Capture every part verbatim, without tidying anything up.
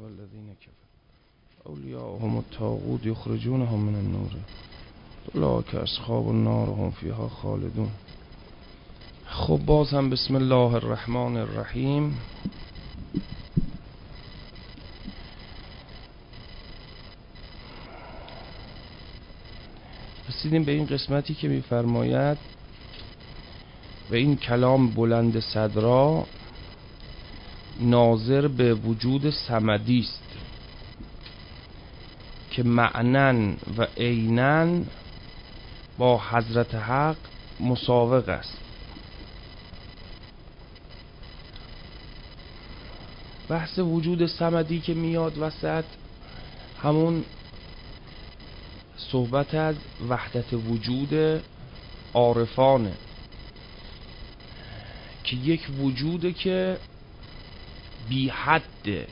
والذین کفروا اولیاءهم الطاغوت یخرجونهم من النور اولئک اصحاب النار هم فیها خالدون. خب باز هم بسم الله الرحمن الرحیم. رسیدیم به این قسمتی که می‌فرماید و این کلام بلند صدرا ناظر به وجود صمدی است که معنن و عینن با حضرت حق مساوق است. بحث وجود صمدی که میاد وسط، همون صحبت از وحدت وجود عارفانه که یک وجوده که بی حده،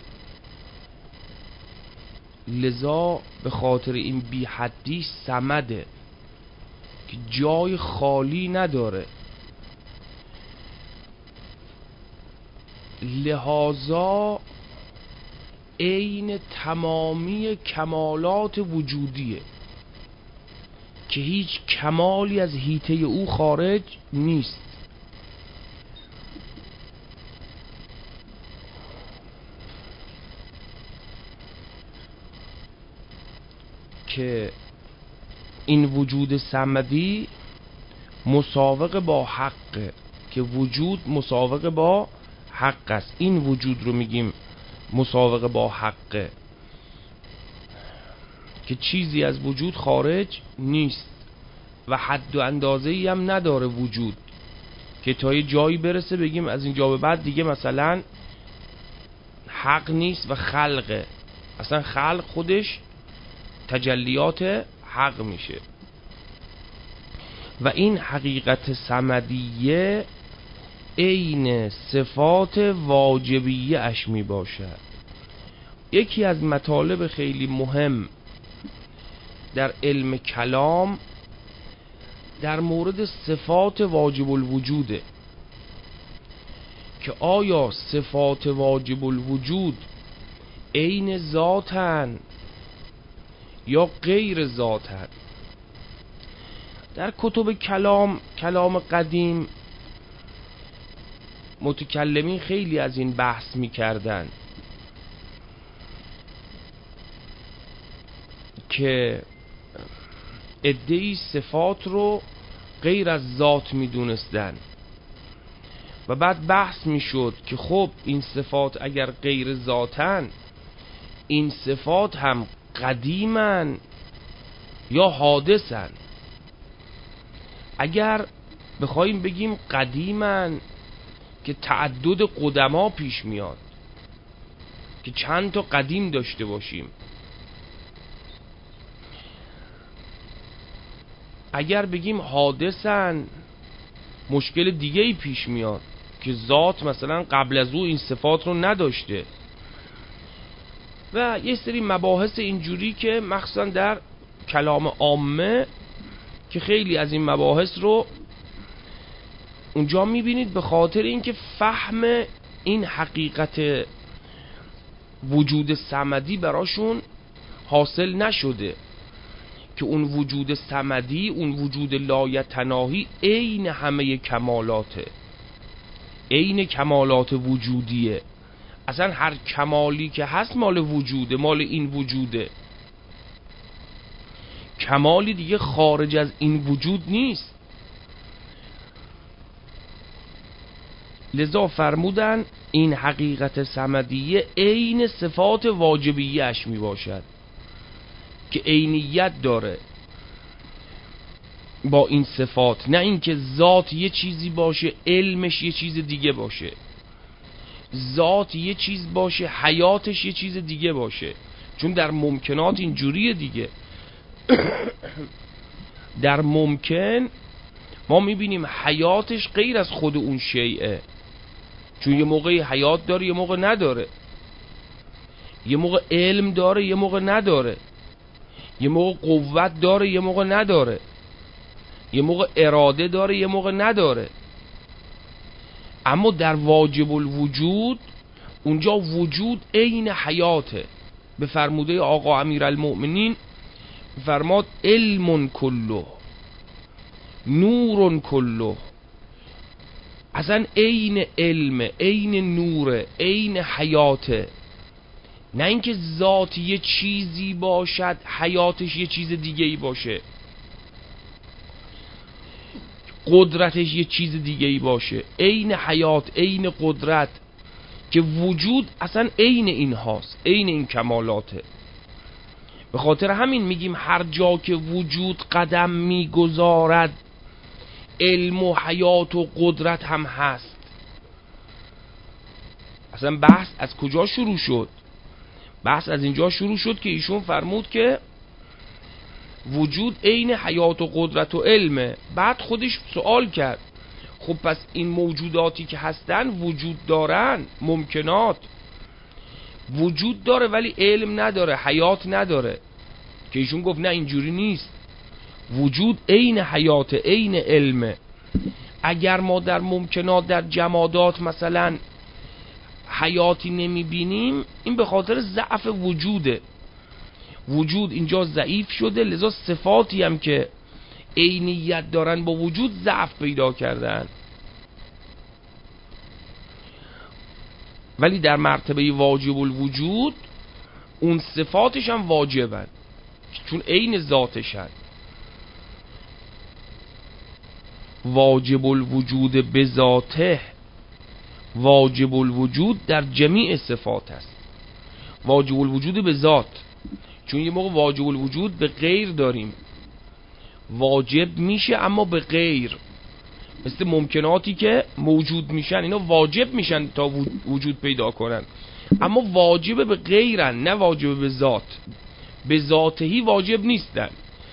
لذا به خاطر این بی حدی صمده که جای خالی نداره، لحاظا عین تمامی کمالات وجودیه که هیچ کمالی از حیطه او خارج نیست. که این وجود صمدی مساوق با حق، که وجود مساوق با حق است. این وجود رو میگیم مساوق با حقه که چیزی از وجود خارج نیست و حد و اندازه‌ای هم نداره وجود که تا یه جایی برسه بگیم از اینجا به بعد دیگه مثلا حق نیست و خلقه. اصلا خلق خودش تجلیات حق میشه و این حقیقت صمدیه عین صفات واجبیه اش می باشد. یکی از مطالب خیلی مهم در علم کلام در مورد صفات واجب الوجوده که آیا صفات واجب الوجود عین ذاتن یا غیر ذاتن. در کتب کلام کلام قدیم متکلمین خیلی از این بحث می‌کردن که عده‌ای صفات رو غیر از ذات می‌دونستن و بعد بحث می‌شد که خب این صفات اگر غیر ذاتن، این صفات هم قدیمن یا حادثن. اگر بخوایم بگیم قدیمن که تعدد قدما پیش میاد که چند تا قدیم داشته باشیم. اگر بگیم حادثن مشکل دیگه ای پیش میاد که ذات مثلا قبل از او این صفات رو نداشته و یه سری مباحث اینجوری که مخصوصا در کلام عامه که خیلی از این مباحث رو اونجا میبینید به خاطر اینکه فهم این حقیقت وجود صمدی براشون حاصل نشده که اون وجود صمدی، اون وجود لایتناهی عین همه کمالاته، عین کمالات وجودیه. اصلا هر کمالی که هست مال وجوده، مال این وجوده. کمالی دیگه خارج از این وجود نیست. لذا فرمودن این حقیقت صمدیه عین صفات واجبیه اش می باشد که عینیت داره با این صفات، نه اینکه ذات یه چیزی باشه علمش یه چیز دیگه باشه، ذات یه چیز باشه حیاتش یه چیز دیگه باشه. چون در ممکنات اینجوریه دیگه. در ممکن ما میبینیم حیاتش غیر از خود اون شیئه، چون یه موقعی حیات داره یه موقع نداره، یه موقع علم داره یه موقع نداره، یه موقع قوت داره یه موقع نداره، یه موقع اراده داره یه موقع نداره. اما در واجب الوجود اونجا وجود عین حیاته. به فرموده آقا امیرالمؤمنین فرماد علم کله نور کله، اصلا عین علم، عین نور، عین حیاته. نه اینکه ذات یه چیزی باشد حیاتش یه چیز دیگه ای باشه، قدرتش یه چیز دیگه ای باشه. عین حیات، عین قدرت، که وجود اصلا عین این هاست، عین این کمالاته. به خاطر همین میگیم هر جا که وجود قدم میگذارد علم و حیات و قدرت هم هست. اصلا بحث از کجا شروع شد؟ بحث از اینجا شروع شد که ایشون فرمود که وجود عین حیات و قدرت و علمه. بعد خودش سوال کرد خب پس این موجوداتی که هستن وجود دارن، ممکنات وجود داره ولی علم نداره، حیات نداره. که ایشون گفت نه اینجوری نیست، وجود عین حیات، عین علمه. اگر ما در ممکنات، در جمادات مثلا حیاتی نمی بینیم، این به خاطر ضعف وجوده. وجود اینجا ضعیف شده، لذا صفاتی هم که عینیت دارن با وجود ضعف پیدا کردن. ولی در مرتبه واجب الوجود اون صفاتش هم واجبن، چون عین ذاتشن. واجب الوجود به ذاته، واجب الوجود در جمیع صفات است. واجب الوجود به ذات، چون یه موقع واجب الوجود به غیر داریم، واجب میشه اما به غیر. مثل ممکناتی که موجود میشن، اینا واجب میشن تا وجود پیدا کنن، اما واجب به غیرن، نه واجب به ذات. به ذاتهی واجب نیستن.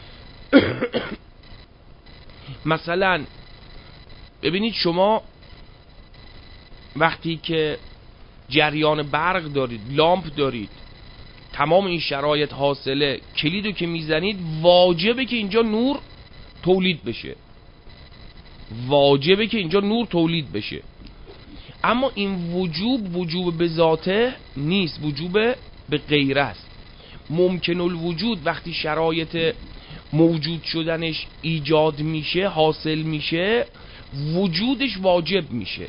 مثلا ببینید شما وقتی که جریان برق دارید، لامپ دارید، تمام این شرایط حاصله، کلیدو که میزنید واجبه که اینجا نور تولید بشه، واجبه که اینجا نور تولید بشه. اما این وجوب وجوب به ذاته نیست، وجوب به غیره است. ممکن الوجود وقتی شرایط موجود شدنش ایجاد میشه، حاصل میشه، وجودش واجب میشه،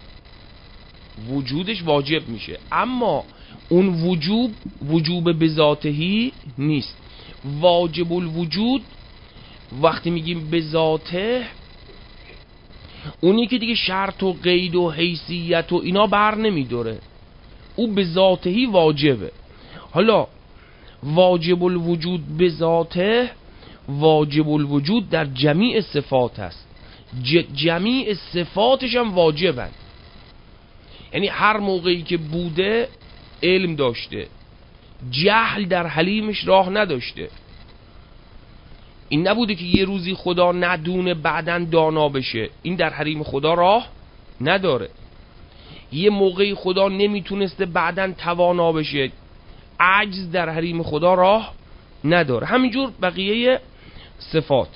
وجودش واجب میشه. اما اون وجوب وجوب به ذاتهی نیست. واجب الوجود وقتی میگیم به ذاته، اونی که دیگه شرط و قید و حیثیت و اینا بر نمیداره، او به ذاتهی واجبه. حالا واجب الوجود به ذاته، واجب الوجود در جمیع صفات است، جمیع صفاتش هم واجبن. یعنی هر موقعی که بوده علم داشته، جهل در حلیمش راه نداشته. این نبوده که یه روزی خدا ندونه بعدن دانا بشه، این در حریم خدا راه نداره. یه موقعی خدا نمیتونسته بعدن توانا بشه، عجز در حریم خدا راه نداره. همینجور بقیه صفات،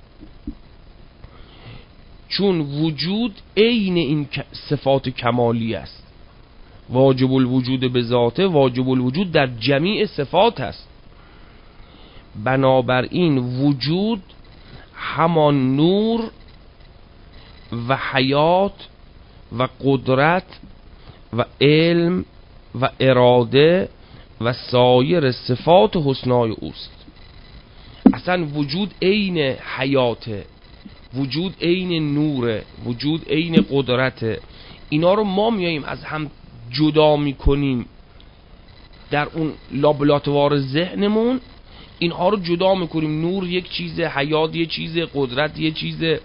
چون وجود عین این صفات کمالی است. واجب الوجود به ذاته، واجب الوجود در جمیع صفات است. بنابراین وجود همان نور و حیات و قدرت و علم و اراده و سایر صفات حسنای اوست. اصلا وجود عین حیاته، وجود عین نوره، وجود عین قدرته. اینا رو ما میاییم از هم جدا میکنیم در اون لابلاتوار ذهنمون، اینها رو جدا میکنیم. نور یک چیزه، حیات یک چیزه، قدرت یک چیزه،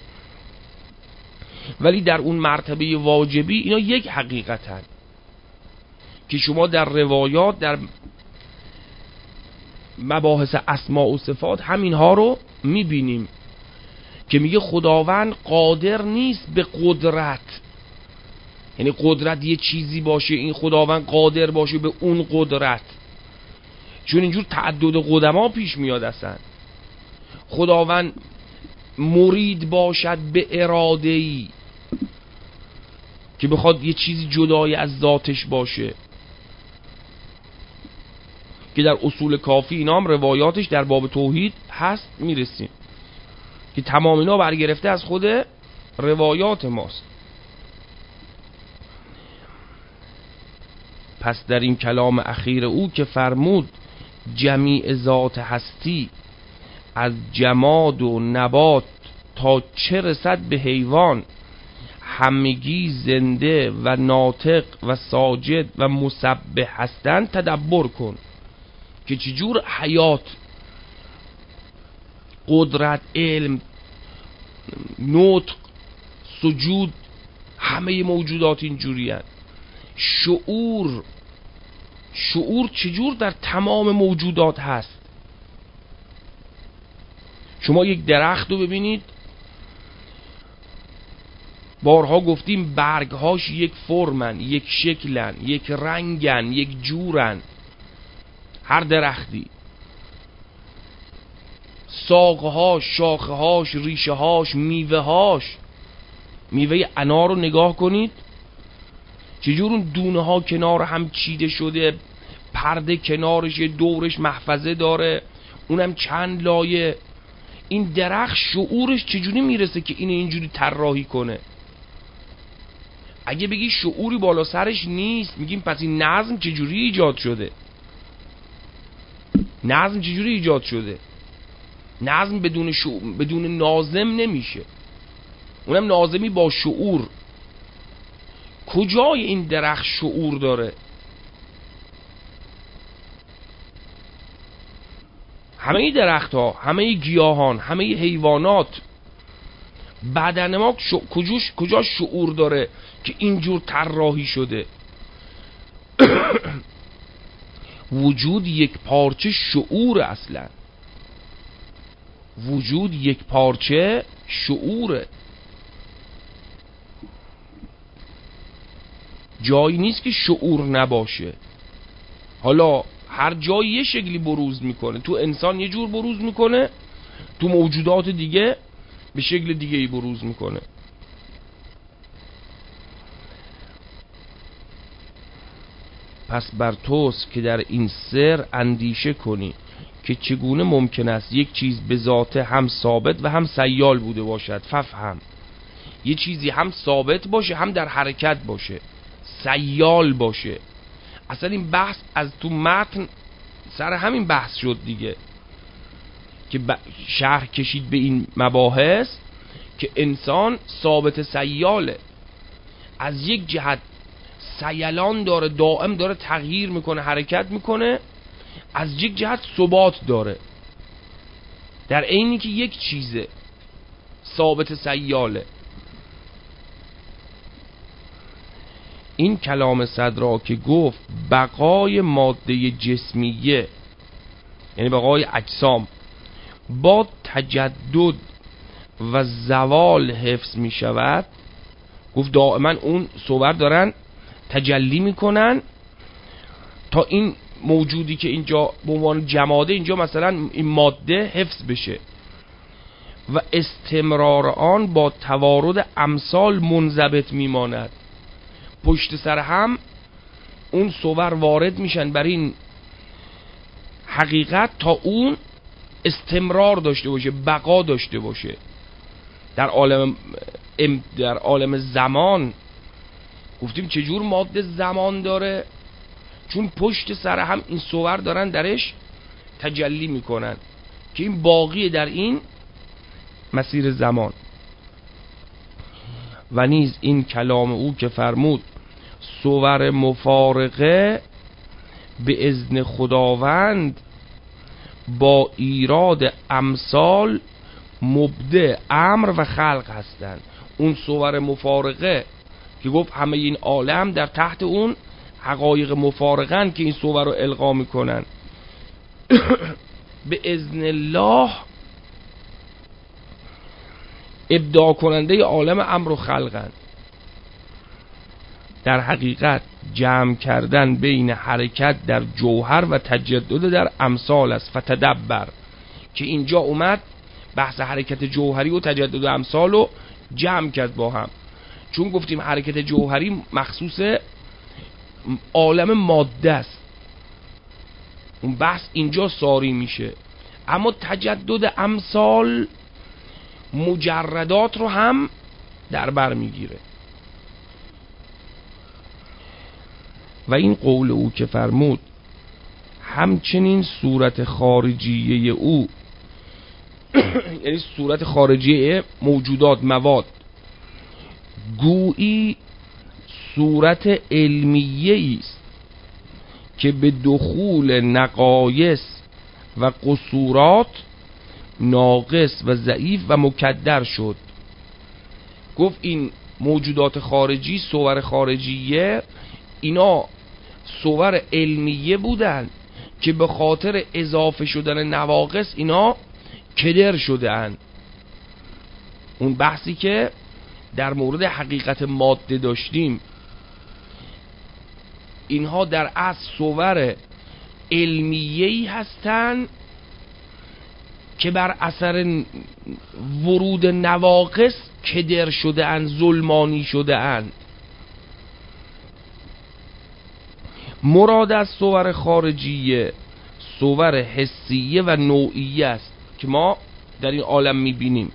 ولی در اون مرتبه واجبی اینا یک حقیقتن که شما در روایات، در مباحث اسماء و صفات همینها رو میبینیم که میگه خداوند قادر نیست به قدرت، یعنی قدرت یه چیزی باشه این خداوند قادر باشه به اون قدرت، چون اینجور تعدد قدما پیش میاد. اصلا خداوند مرید باشد به اراده‌ای که بخواد یه چیزی جدای از ذاتش باشه، که در اصول کافی اینا هم روایاتش در باب توحید هست میرسیم که تمام اینا برگرفته از خود روایات ماست. پس در این کلام اخیر او که فرمود جمیع ذات هستی از جماد و نبات تا چه رسد به حیوان همگی زنده و ناطق و ساجد و مسبح هستند تدبر کن که چجور حیات، قدرت، علم، نطق، سجود، همه موجودات اینجوری هست. شعور شعور چجور در تمام موجودات هست. شما یک درخت رو ببینید، بارها گفتیم برگهاش یک فرمن، یک شکلن، یک رنگن، یک جورن. هر درختی ساقهاش، شاخهاش، ریشهاش، میوهاش. میوه انار رو نگاه کنید چجور اون دونه ها کنار هم چیده شده، پرده کنارش، دورش محفظه داره، اونم چند لایه. این درخت شعورش چجوری میرسه که اینو اینجوری طراحی کنه؟ اگه بگی شعوری بالا سرش نیست، میگیم پس این نظم چجوری ایجاد شده؟ نظم چجوری ایجاد شده؟ نظم بدون شعور، بدون ناظم نمیشه، اونم ناظمی با شعور. کجای این درخت شعور داره؟ همه درخت ها، همه گیاهان، همه حیوانات، بدن ما کجاش کجا شعور داره که اینجور طراحی شده؟ وجود یک پارچه شعور، اصلا وجود یک پارچه شعوره. جایی نیست که شعور نباشه. حالا هر جایی یه شکلی بروز میکنه، تو انسان یه جور بروز میکنه، تو موجودات دیگه به شکل دیگه ای بروز میکنه. پس بر توست که در این سر اندیشه کنی که چگونه ممکن است یک چیز به ذاته هم ثابت و هم سیال بوده باشد. ففهم، یه چیزی هم ثابت باشه هم در حرکت باشه، سیال باشه. اصلا این بحث از تو متن سر همین بحث شد دیگه، که شرح کشید به این مباحث که انسان ثابت سیاله، از یک جهت سیلان داره، دائم داره تغییر میکنه، حرکت میکنه، از یک جهت ثبات داره، در عینی که یک چیزه ثابت سیاله. این کلام صدرا که گفت بقای ماده جسمیه، یعنی بقای اجسام، با تجدد و زوال حفظ می شود. گفت دائما اون صور دارن تجلی میکنن تا این موجودی که اینجا به عنوان جماده، اینجا مثلا این ماده حفظ بشه و استمرار آن با توارد امثال منضبط میماند. پشت سر هم اون صور وارد میشن بر این حقیقت تا اون استمرار داشته باشه، بقا داشته باشه. در عالم در عالم زمان گفتیم چجور ماده زمان داره، چون پشت سر هم این صور دارن درش تجلی میکنن که این باقی در این مسیر زمان. و نیز این کلام او که فرمود صور مفارقه به اذن خداوند با ایراد امثال مبدع امر و خلق هستند. اون صور مفارقه که گفت همه این عالم در تحت اون حقایق مفارقن که این صور رو القا میکنن. به اذن الله ابداع کننده عالم امر و خلقن. در حقیقت جمع کردن بین حرکت در جوهر و تجدد در امثال است. فتدبر، که اینجا اومد بحث حرکت جوهری و تجدد امثال رو جمع کرد با هم، چون گفتیم حرکت جوهری مخصوص عالم ماده است. اون بحث اینجا ساری میشه. اما تجدد امثال مجردات رو هم در بر میگیره. و این قول او که فرمود همچنین صورت خارجیه او یعنی صورت خارجیه موجودات مواد گویی صورت علمیه است که به دخول نقایص و قصورات ناقص و ضعیف و مکدر شد. گفت این موجودات خارجی، صور خارجیه، اینا صور علمیه بودن که به خاطر اضافه شدن نواقص اینا کدر شدن. اون بحثی که در مورد حقیقت ماده داشتیم، اینها در اصل صور علمیه‌ای هستن که بر اثر ورود نواقص کدر شده اند، ظلمانی شده اند. مراد از صور خارجیه صور حسیه و نوعیه است که ما در این عالم میبینیم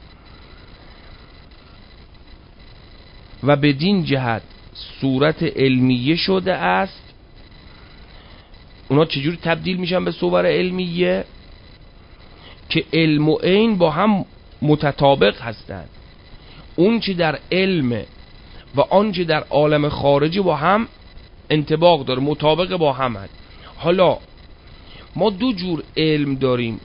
و بدین جهت صورت علمیه شده است. اونا چجوری تبدیل میشن به صور علمیه؟ که علم و عین با هم متطابق هستند. اون چی در علم و آن چی در عالم خارجی با هم انطباق داره، مطابق با هم هست. حالا ما دو جور علم داریم،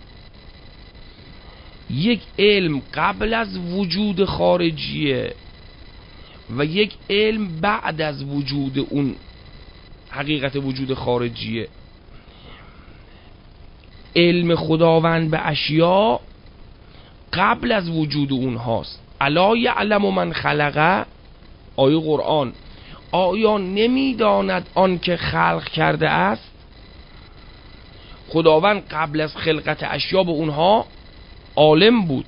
یک علم قبل از وجود خارجیه و یک علم بعد از وجود اون حقیقت وجود خارجیه. علم خداوند به اشیا قبل از وجود اونهاست. الا یعلم من خلقه، آیه قرآن، آیا نمیداند آن که خلق کرده است؟ خداوند قبل از خلقت اشیا به اونها عالم بود.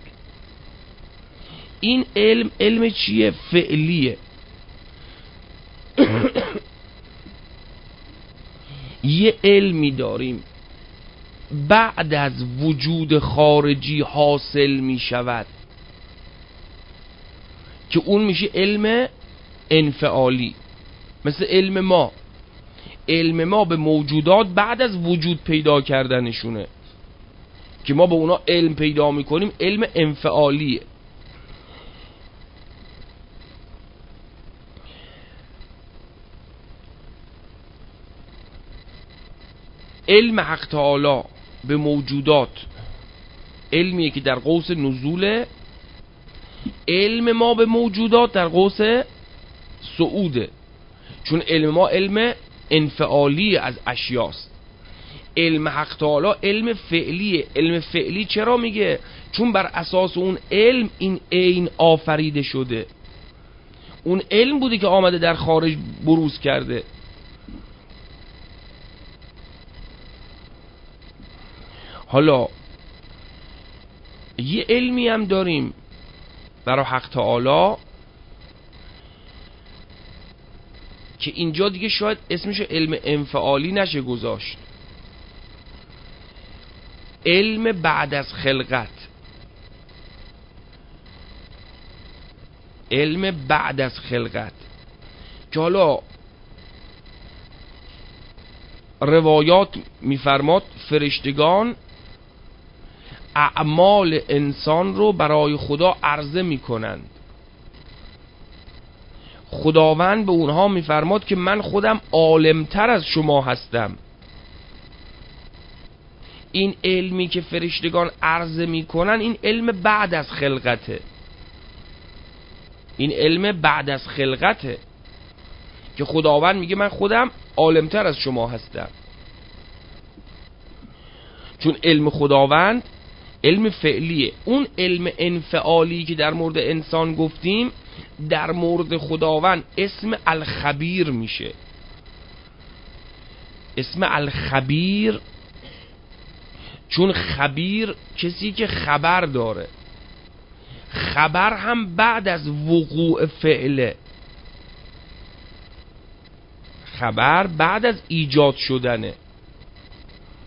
این علم علم چیه؟ فعلیه. یه علمی داریم بعد از وجود خارجی حاصل می شود که اون میشه علم انفعالی، مثل علم ما. علم ما به موجودات بعد از وجود پیدا کردنشونه که ما به اونا علم پیدا میکنیم، علم انفعالیه. علم حق تعالی به موجودات علمیه که در قوس نزوله، علم ما به موجودات در قوس صعوده، چون علم ما علم انفعالی از اشیاست. علم حق تعالی علم فعلیه. علم فعلی چرا میگه؟ چون بر اساس اون علم این عین آفریده شده. اون علم بوده که آمده در خارج بروز کرده. حالا یه علمی هم داریم برای حق تعالی که اینجا دیگه شاید اسمش علم انفعالی نشه گذاشت، علم بعد از خلقت. علم بعد از خلقت که حالا روایات میفرماد فرشتگان اعمال انسان رو برای خدا عرضه میکنند. خداوند به اونها میفرماد که من خودم عالمتر از شما هستم. این علمی که فرشتگان عرضه میکنن این علم بعد از خلقته. این علم بعد از خلقته که خداوند میگه من خودم عالمتر از شما هستم. چون علم خداوند علم فعلیه. اون علم انفعالی که در مورد انسان گفتیم در مورد خداوند اسم الخبیر میشه. اسم الخبیر چون خبیر کسی که خبر داره، خبر هم بعد از وقوع فعله، خبر بعد از ایجاد شدنه.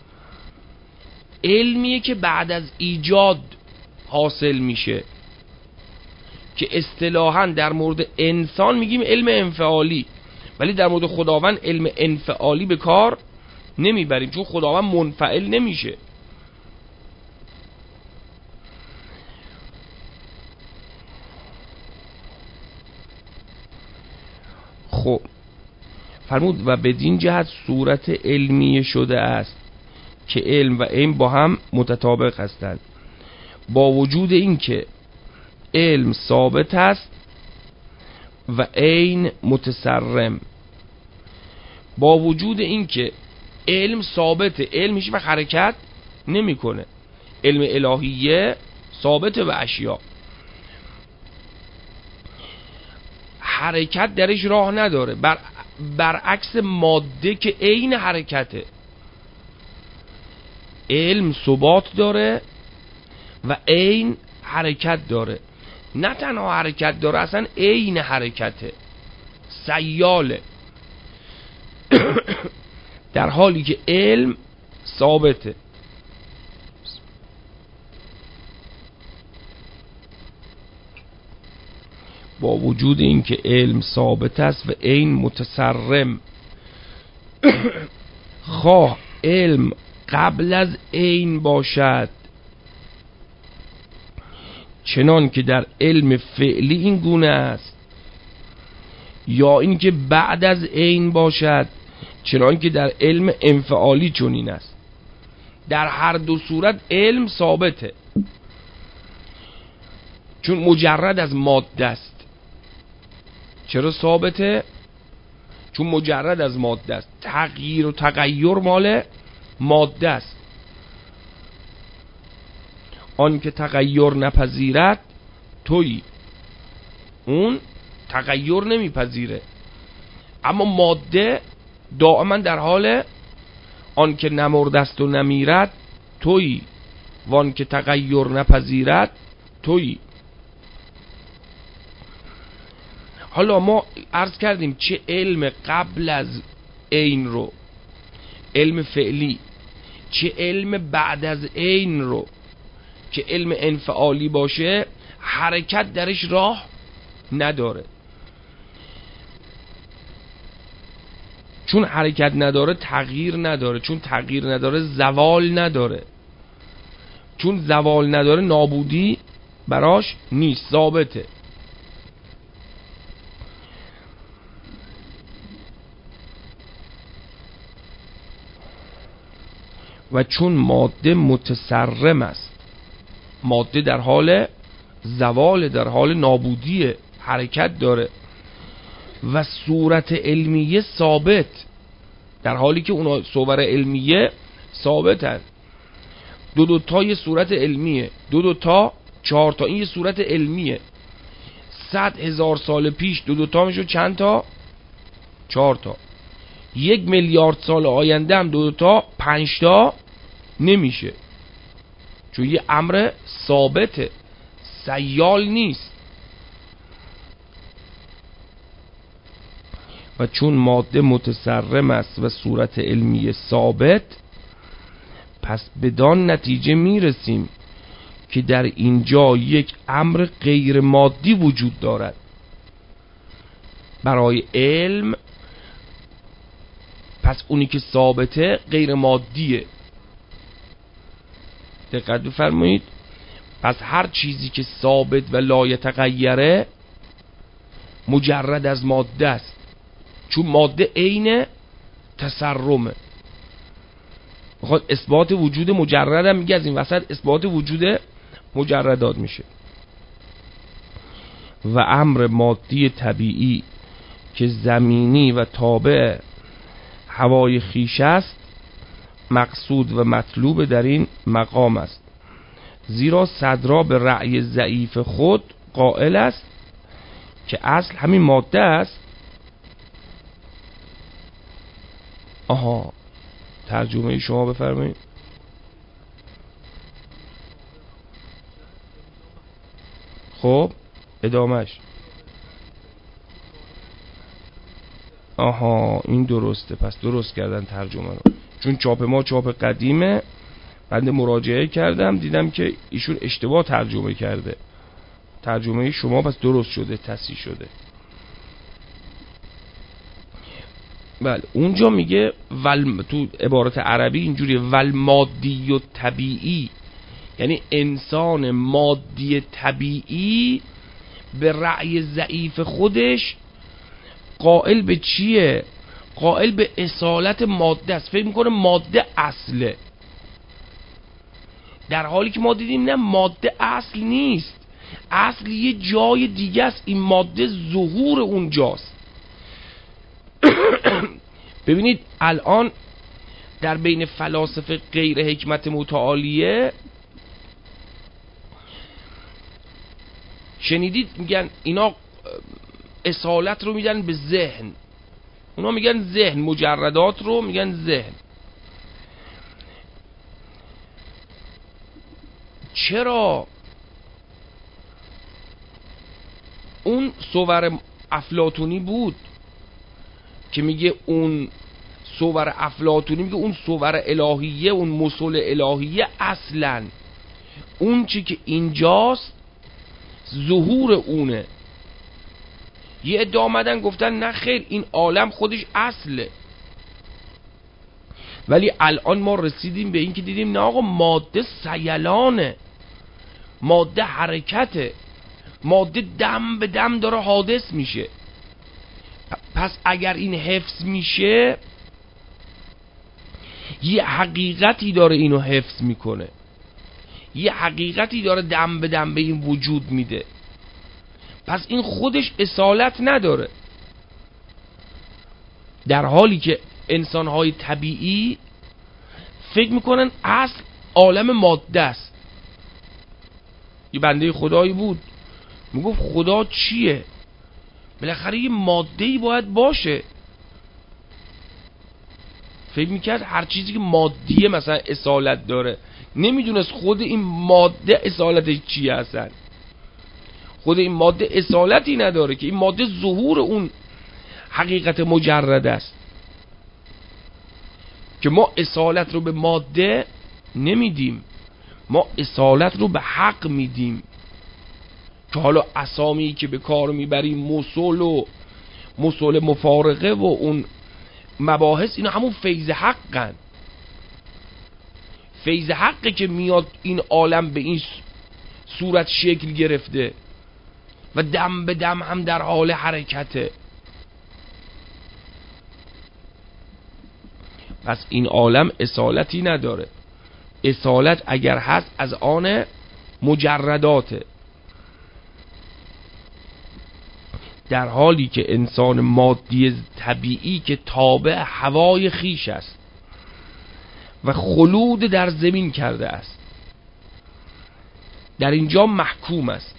علمیه که بعد از ایجاد حاصل میشه، که اصطلاحاً در مورد انسان میگیم علم انفعالی، ولی در مورد خداوند علم انفعالی به کار نمیبریم، چون خداوند منفعل نمیشه. خب فرمود و بدین جهت صورت علمیه شده است که علم و عین با هم متطابق هستند، با وجود این که علم ثابت است و عین متصرم. با وجود این که علم ثابته، علم هیچ وقت حرکت نمیکنه، علم الهیه ثابته و اشیا حرکت درش راه نداره، بر برعکس ماده که عین حرکته. علم ثبات داره و عین حرکت داره، نه تنها حرکت داره، اصلا عین حرکته، سیاله. در حالی که علم ثابته. با وجود اینکه علم ثابت است و عین متصرم، خواه علم قبل از عین باشد، چنان که در علم فعلی این گونه است، یا اینکه بعد از عین باشد چنان که در علم انفعالی چنین است. در هر دو صورت علم ثابته، چون مجرد از ماده است. چرا ثابته؟ چون مجرد از ماده است. تغییر و تغییر مال ماده است. آن که تغییر نپذیرد تویی، اون تغییر نمیپذیره. اما ماده دائما در حال آن که نمرده است و نمیرد تویی، وان که تغییر نپذیرد تویی. حالا ما عرض کردیم چه علم قبل از عین رو، علم فعلی، چه علم بعد از عین رو که علم انفعالی باشه، حرکت درش راه نداره. چون حرکت نداره تغییر نداره، چون تغییر نداره زوال نداره، چون زوال نداره نابودی براش نیست، ثابته. و چون ماده متصرم است، ماده در حال زوال، در حال نابودی، حرکت داره، و صورت علمیه ثابت، در حالی که اونا صور علمیه ثابت هست. دو دو تا یه صورت علمیه، دو دو تا چهار تا، این یه صورت علمیه. صد هزار سال پیش دو دو تا میشد چند تا؟ چهار تا. یک میلیارد سال آینده هم دو دو تا پنج تا نمیشه، چون یه امر ثابته، سیال نیست. و چون ماده متصرم است و صورت علمی ثابت، پس بدان نتیجه میرسیم که در اینجا یک امر غیر مادی وجود دارد. برای علم پس اونی که ثابته غیر مادیه. دقت بفرمایید. پس هر چیزی که ثابت و لا یتغیره مجرد از ماده است، چون ماده عین تسرمه. میخواد اثبات وجود مجرد هم میگه، از این وسط اثبات وجود مجردات میشه. و امر مادی طبیعی که زمینی و تابع هوای خیش است، مقصود و مطلوب در این مقام است. زیرا صدرا به رأی ضعیف خود قائل است که اصل همین ماده است. آها، ترجمه شما بفرمایید. خب ادامهش. آها این درسته، پس درست کردن ترجمه رو، چون چاپ ما چاپ قدیمه بنده مراجعه کردم دیدم که ایشون اشتباه ترجمه کرده، ترجمه شما پس درست شده، تصحیح شده. بله اونجا میگه ول تو عبارت عربی اینجوری ول مادی و طبیعی، یعنی انسان مادی طبیعی به رأی ضعیف خودش قائل به چیه؟ قائل به اصالت ماده است، فکر میکنه ماده اصله، در حالی که ما دیدیم نه، ماده اصل نیست، اصل یه جای دیگه است، این ماده ظهور اونجاست. ببینید الان در بین فلاسفه غیر حکمت متعالیه شنیدید میگن اینا اصالت رو میدن به ذهن، اونا میگن ذهن، مجردات رو میگن ذهن. چرا؟ اون صور افلاطونی بود که میگه اون صور افلاطونی میگه اون صور الهیه، اون مصول الهیه اصلا اون چی که اینجاست ظهور اونه. یه ادعا آمدن گفتن نه خیر، این عالم خودش اصله، ولی الان ما رسیدیم به این که دیدیم نه آقا، ماده سیلانه، ماده حرکته، ماده دم به دم داره حادث میشه. پس اگر این حفظ میشه یه حقیقتی داره اینو حفظ میکنه، یه حقیقتی داره دم به دم به این وجود میده، پس این خودش اصالت نداره. در حالی که انسانهای طبیعی فکر میکنن اصل عالم ماده است. یه بنده خدایی بود میگفت خدا چیه؟ بالاخره یه ماده‌ای باید باشه. فکر میکرد هر چیزی که مادیه مثلا اصالت داره، نمیدونست خود این ماده اصالتش چیه اصلا. خود این ماده اصالتی نداره که این ماده ظهور اون حقیقت مجرد است، که ما اصالت رو به ماده نمیدیم، ما اصالت رو به حق میدیم. که حالا اسامی که به کار میبریم مصول و مصول مفارقه و اون مباحث، اینا همون فیض حقن. فیض حقه که میاد این عالم به این صورت شکل گرفته و دم به دم هم در حال حرکته. پس این عالم اصالتی نداره، اصالت اگر هست از آن مجرداته. در حالی که انسان مادی طبیعی که تابع هوای خیش است و خلود در زمین کرده است، در اینجا محکوم است.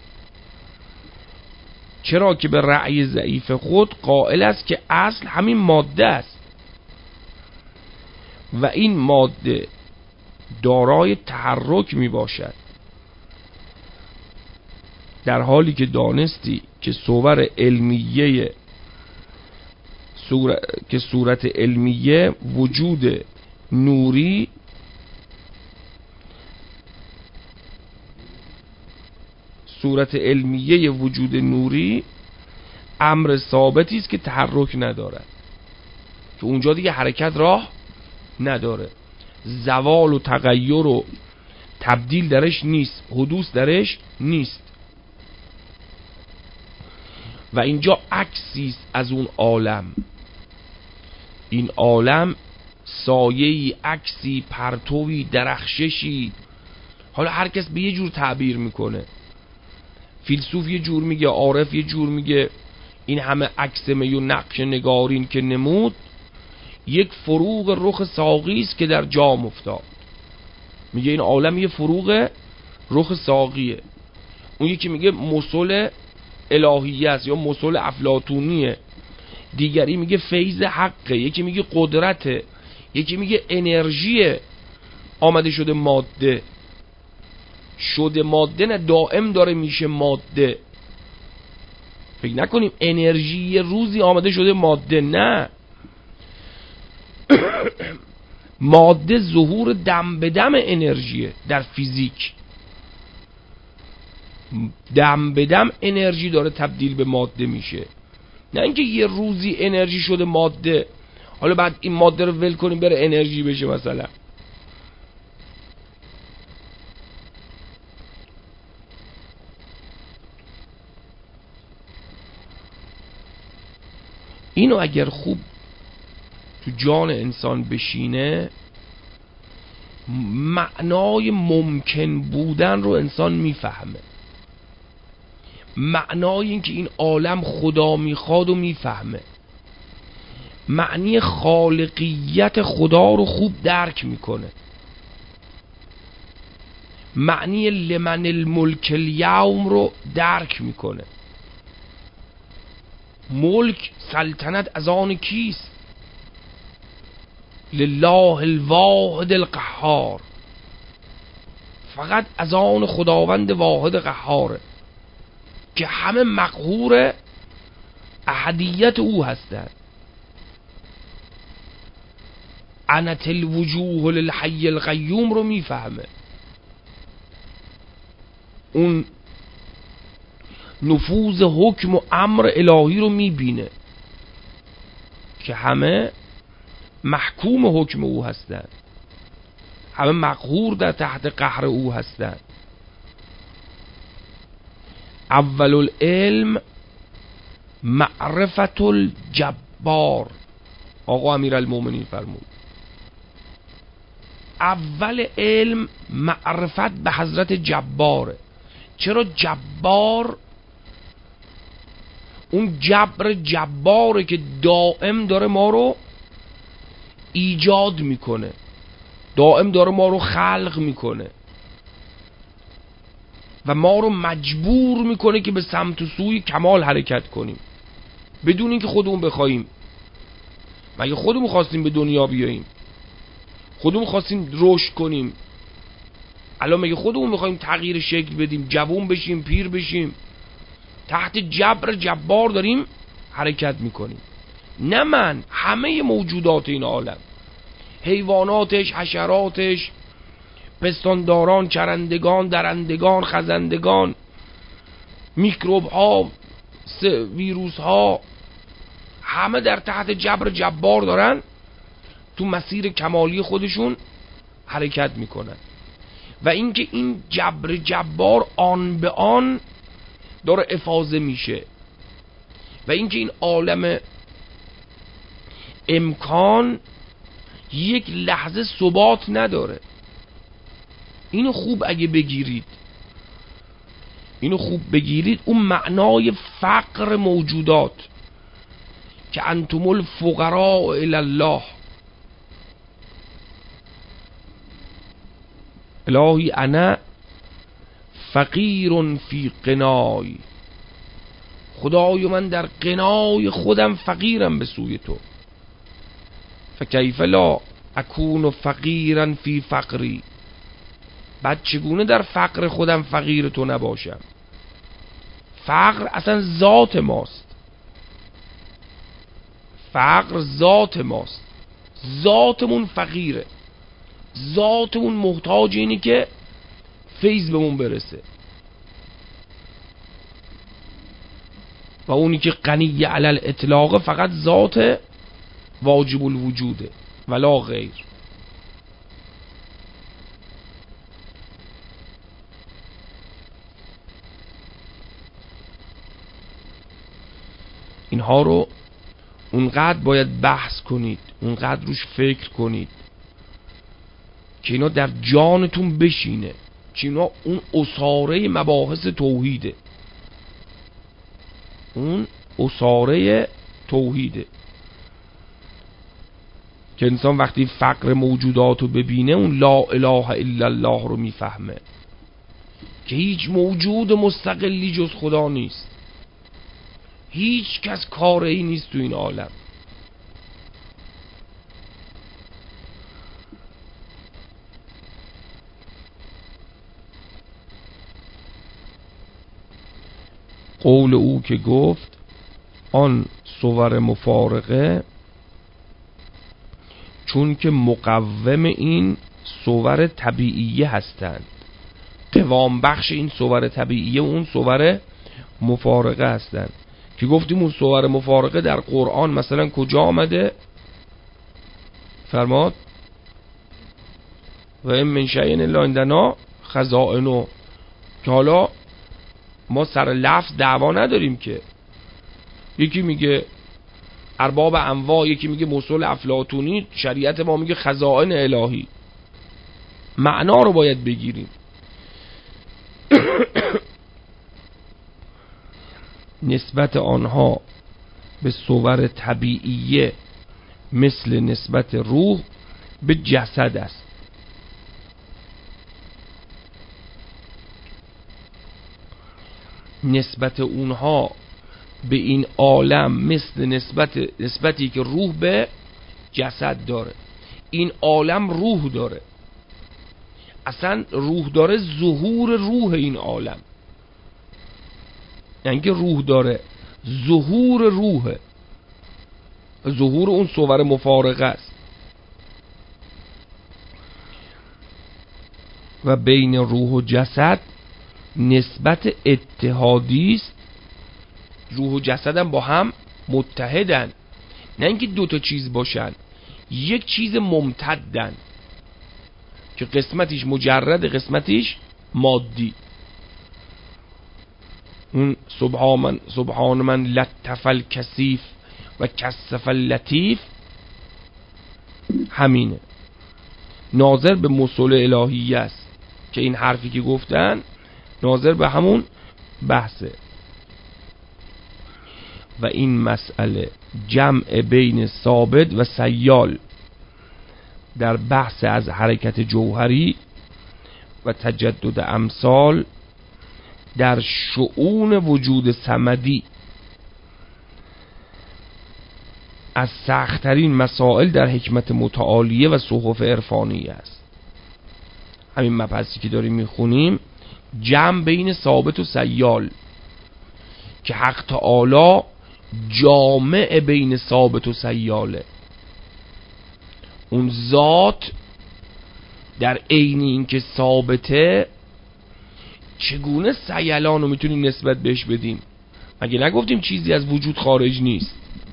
چرا که به رأی ضعیف خود قائل است که اصل همین ماده است و این ماده دارای تحرک می باشد، در حالی که دانستی که صور علمیه صورت که صورت علمیه وجود نوری صورت علمیه وجود نوری امر ثابتی است که تحرک ندارد، که اونجا دیگه حرکت راه نداره، زوال و تغییر و تبدیل درش نیست، حدوث درش نیست. و اینجا عکسی است از اون عالم. این عالم سایه‌ای، عکسی، پرتوی، درخششی، حالا هر کس به یه جور تعبیر میکنه. فیلسوف یه جور میگه، عارف یه جور میگه. این همه عکس می و نقش نگارین که نمود، یک فروغ رخ ساقی است که در جام افتاد. میگه این عالم یه فروغ رخ ساقیه. اون یکی میگه مصول الهیه است یا مصول افلاطونیه، دیگری میگه فیض حقه، یکی میگه قدرته، یکی میگه انرژی آمده شده ماده. شده ماده نه، دائم داره میشه ماده. فکر نکنیم انرژی روزی آمده شده ماده، نه. ماده ظهور دم به دم انرژیه در فیزیک. دم به دم انرژی داره تبدیل به ماده میشه، نه اینکه یه روزی انرژی شده ماده حالا بعد این ماده رو ول کنیم بره انرژی بشه مثلا. اینو اگر خوب تو جان انسان بشینه، معنای ممکن بودن رو انسان میفهمه، معنای این که این عالم خدا میخواد و میفهمه، معنی خالقیت خدا رو خوب درک میکنه، معنی لمن الملک الیوم رو درک میکنه. ملک، سلطنت از آن کیست؟ لله الواحد القهار، فقط از آن خداوند واحد قهاره که همه مقهور احدیت او هستند. عنت الوجوه للحی القیوم رو میفهمه، اون نفوذ حکم و امر الهی رو میبینه که همه محکوم حکم او هستند، همه مقهور در تحت قهر او هستند. اول العلم معرفت الجبار، آقا امیرالمومنین فرمود اول علم معرفت به حضرت جباره. چرا جبار؟ اون جبر جباره که دائم داره ما رو ایجاد میکنه، دائم داره ما رو خلق میکنه و ما رو مجبور میکنه که به سمت و سوی کمال حرکت کنیم بدون اینکه خودمون بخوایم. مگه خودمون خواستیم به دنیا بیاییم؟ خودمون خواستیم رشد کنیم؟ الان مگه خودمون میخوایم تغییر شکل بدیم، جوون بشیم، پیر بشیم؟ تحت جبر جبار داریم حرکت میکنیم. نه من، همه موجودات این عالم، حیواناتش، حشراتش، پستانداران، چرندگان، درندگان، خزندگان، میکروب ها، ویروس ها، همه در تحت جبر جبار دارن تو مسیر کمالی خودشون حرکت میکنن. و اینکه این جبر جبار آن به آن داره افاضه میشه و اینکه این عالم امکان یک لحظه ثبات نداره. اینو خوب اگه بگیرید، اینو خوب بگیرید، اون معنای فقر موجودات که انتم الفقراء الی الله، الهی انا فقیر فی قنای، خدای من در قنای خودم فقیرم به سوی تو. فکیف لا اکون فقیرا فی فقری، بعد چگونه در فقر خودم فقیر تو نباشم؟ فقر اصلا ذات ماست، فقر ذات ماست، ذاتمون فقیره، ذاتمون محتاج اینی که فیض بهمون برسه و اونی که غنی علی الاطلاق فقط ذات واجب الوجوده ولا غیر. اینها رو اونقدر باید بحث کنید، اونقدر روش فکر کنید که اینا در جانتون بشینه، که اینا اون اساره مباحث توحیده، اون اساره توحیده که انسان وقتی فقر موجودات رو ببینه اون لا اله الا الله رو میفهمه که هیچ موجود مستقلی جز خدا نیست، هیچ کس کاری نیست تو این عالم. قول او که گفت آن صور مفارقه چون که مقوم این صور طبیعیه هستند. قوام بخش این صور طبیعیه و اون صور مفارقه هستند که گفتیم اون صور مفارقه در قرآن مثلا کجا آمده؟ فرماد و این من شیء الا عندنا خزائنه، که حالا ما سر لفظ دعوا نداریم که یکی میگه ارباب انواع، یکی میگه موصول افلاطونی، شریعت ما میگه خزائن الهی. معنا رو باید بگیریم. نسبت آنها به صور طبیعیه مثل نسبت روح به جسد است. نسبت اونها به این عالم مثل نسبت نسبتی که روح به جسد داره. این عالم روح داره، اصلا روح داره، ظهور روح این عالم، یعنی که روح داره، ظهور روحه، ظهور اون صور مفارقه است. و بین روح و جسد نسبت اتحادی است. روح و جسد هم با هم متحدن، نه اینکه دو تا چیز باشن، یک چیز ممتدن که قسمتیش مجرد، قسمتیش مادی. اون سبحان من سبحان من لطف الکثیف و کثف اللطیف همینه، ناظر به موصول الهیه است که این حرفی که گفتن ناظر به همون بحثه. و این مسئله جمع بین ثابت و سیال در بحث از حرکت جوهری و تجدد امثال در شؤون وجود صمدی از سخت‌ترین مسائل در حکمت متعالیه و صحف عرفانیه است. همین مبحثی که داریم میخونیم جمع بین ثابت و سیال، که حق تعالی جامع بین ثابت و سیاله. اون ذات در عین این که ثابته، چگونه سیلان رو میتونیم نسبت بهش بدیم؟ مگه نگفتیم چیزی از وجود خارج نیست؟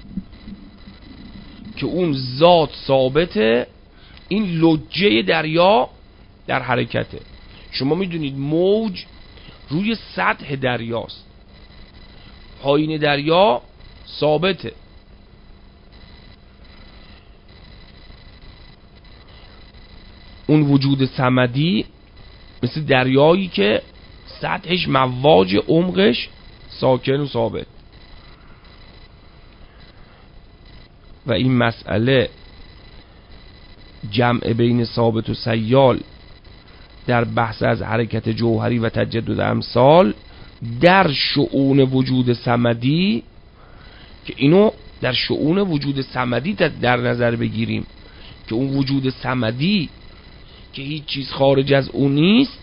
که اون ذات ثابته، این لجه دریا در حرکته. شما میدونید موج روی سطح دریاست، پایین دریا ثابته. اون وجود صمدی مثل دریایی که سطحش مواج، عمقش ساکن و ثابت. و این مسئله جمع بین ثابت و سیال در بحث از حرکت جوهری و تجدد امثال در شؤون وجود صمدی، که اینو در شؤون وجود صمدی در نظر بگیریم که اون وجود صمدی که هیچ چیز خارج از اون نیست،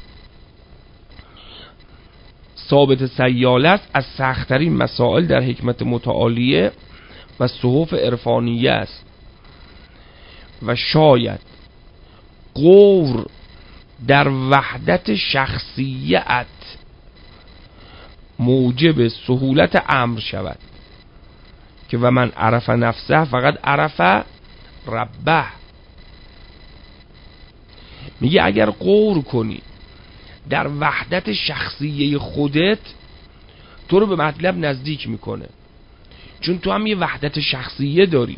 ثابت سیال است، از سخت‌ترین مسائل در حکمت متعالیه و صحف عرفانیه است. و شاید غور در وحدت شخصیت موجب سهولت امر شود که و من عرف نفسه فقط عرف ربه. میگه اگر غور کنی در وحدت شخصیه خودت، تو رو به مطلب نزدیک میکنه، چون تو هم یه وحدت شخصیه داری،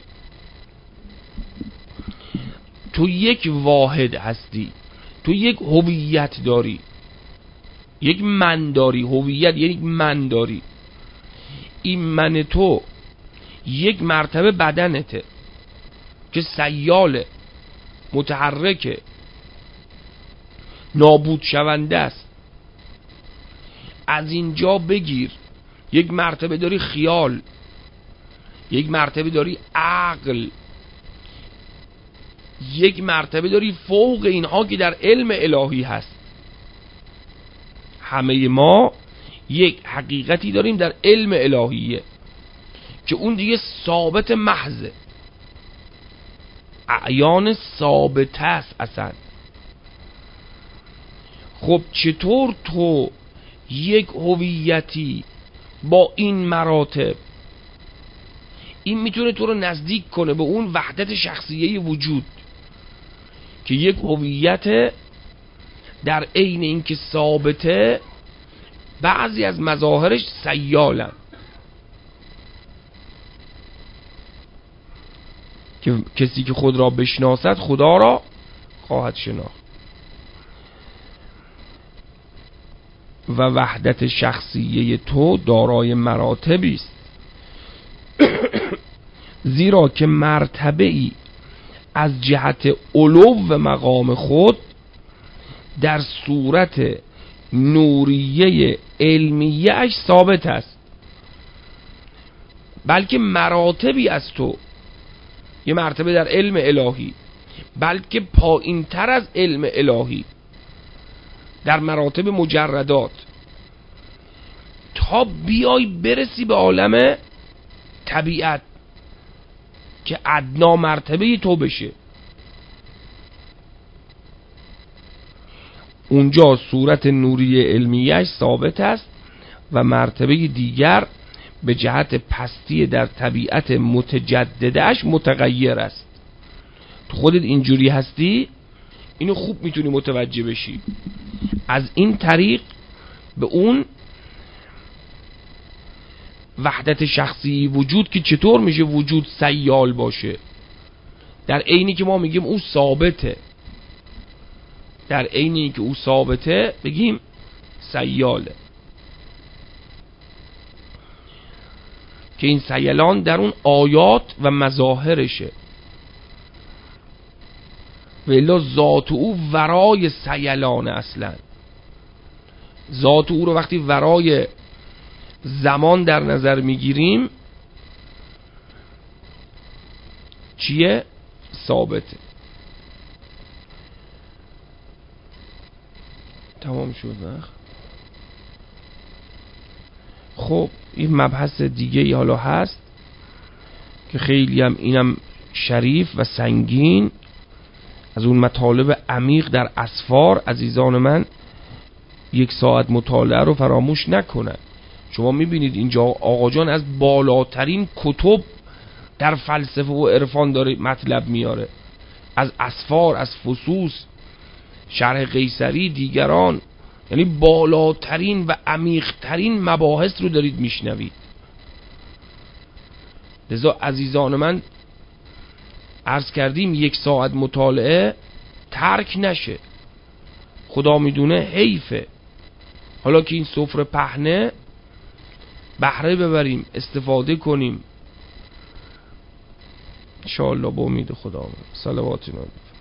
تو یک واحد هستی، تو یک هویت داری، یک من داری. هویت یک من داری. این من تو یک مرتبه بدنته که سیاله، متحرکه، نابود شونده است. از اینجا بگیر یک مرتبه داری خیال، یک مرتبه داری عقل، یک مرتبه داری فوق اینها که در علم الهی هست. همه ما یک حقیقتی داریم در علم الهیه که اون دیگه ثابت محضه. اعیان ثابت است اصلا. خب چطور تو یک هویتی با این مراتب، این میتونه تو رو نزدیک کنه به اون وحدت شخصیه وجود که یک هویت در عین اینکه ثابته بعضی از مظاهرش سیالن، که کسی که خود را بشناسد خدا را خواهد شناخت. و وحدت شخصیه تو دارای مراتبی است زیرا که مرتبه ای از جهت علو و مقام خود در صورت نوریه علمیه اش ثابت است، بلکه مراتبی از تو، یه مرتبه در علم الهی، بلکه پایین تر از علم الهی در مراتب مجردات، تا بیای برسی به عالم طبیعت که ادنا مرتبه تو بشه. اونجا صورت نوری علمیش ثابت است و مرتبه دیگر به جهت پستی در طبیعت متجددش متغیر است. تو خودت اینجوری هستی، اینو خوب میتونی متوجه بشی. از این طریق به اون وحدت شخصی وجود که چطور میشه وجود سیال باشه، در عینی که ما میگیم او ثابته، در عینی که او ثابته بگیم سیاله، که این سیلان در اون آیات و مظاهرشه. ولی ذات او ورای سیلان، اصلا ذات او رو وقتی ورای زمان در نظر میگیریم چیه؟ ثابته. تمام شد وقت. خب این مبحث دیگه ای حالا هست که خیلی هم اینم شریف و سنگین، از اون مطالب عمیق در اسفار. عزیزان من یک ساعت مطالعه رو فراموش نکنن. شما میبینید اینجا آقا جان از بالاترین کتب در فلسفه و عرفان داره مطلب میاره، از اسفار، از فصوص، شرح قیصری، دیگران، یعنی بالاترین و عمیقترین مباحث رو دارید میشنوید. لذا عزیزان من عرض کردیم یک ساعت مطالعه ترک نشه، خدا میدونه حیفه. حالا که این سفره پهنه بهره ببریم، استفاده کنیم انشاءالله با امید خدا. صلوات نبی.